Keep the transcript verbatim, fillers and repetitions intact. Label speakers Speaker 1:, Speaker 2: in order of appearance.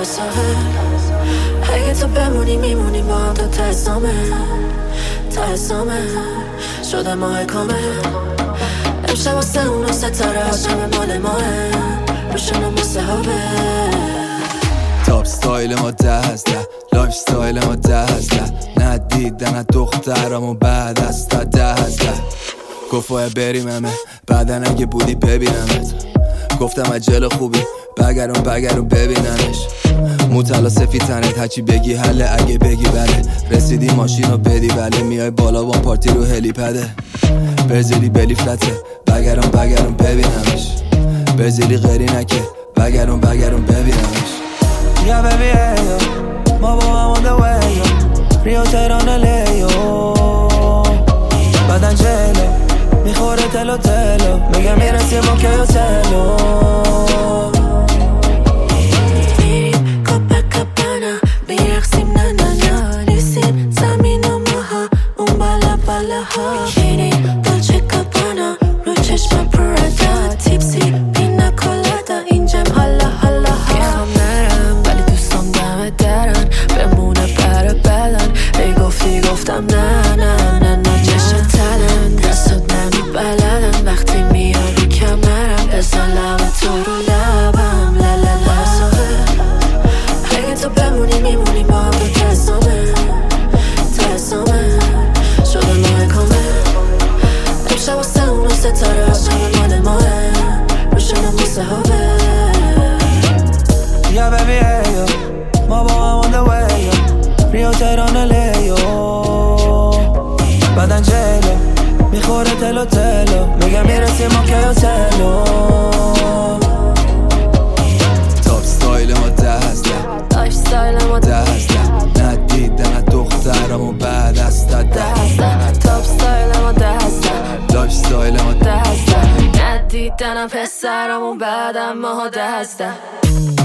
Speaker 1: لب ساحل. اگه تو بمونی میمونی با هم تا ته سامه ته سامه شده ماه کامل. امشب واسه اونو ستاره ها شب مال ماه روشنم واسه هاوه.
Speaker 2: تاپ ستایل ما ده از ده، لایف ستایل ما ده از ده، ندیدن از دخترامو بعد از ده ده از ده. گفت بریم همه بعدن اگه بودی ببینمت، گفتم عجل خوبی بگرم بگرم ببیننش. موتلا سفید تنت هچی بگی حله اگه بگی بله. رسیدی ماشین رو بدی بله، میای بالا با پارتی رو هلی پده. برزیلی بلی فلته بگرم بگرم ببینمش، برزیلی غیری نکه بگرم بگرم ببینمش.
Speaker 3: Yeah baby hey yo, ما با هم on the way yo, ریو تهران الیو. بدن جلو میخوره تلو تلو، میگه میرسیم با که تلو.
Speaker 1: میریم کوپاکابانا میرقصیم نه نه نه، لیسیم زمین و ماها اون بالا بالا ها. بیکینی دولچه گابانا رو چشم پرادا، تیپسی پینا کولادا اینجام حالا حالا ها. میخوام نرم ولی دوستام دم درن، بمونه بره بدن. ای گفتی گفتم نه نه نه نه. چشم تنن دستت منو بلدن، وقتی میاد رو کمرم بزن لب تو رو لبم. لا لا لا ساحل. اگه تو بمونی میمونی با هم تو تسامه تسامه شده ماه کامل. امشب واسه اونو ستاره ها شب مال ماه روشنم واسه هاوه.
Speaker 3: Yeah baby hey yo, ما با هم on the way yo, ریو تهران الیو. بدن جلو میخوره تلو تلو، میگه میرسیم ما که تلو.
Speaker 2: تاپ ستایل ما ده از ده،
Speaker 1: لایف ستایل ما
Speaker 2: ده از ده، ندیدن از دخترامو بعد از ده ده از ده.
Speaker 1: تاپ ستایل ما ده از ده،
Speaker 2: لایف ستایل ما ده
Speaker 1: ده از ده، ندیدنم پسرمون بعدم ماها ده از ده.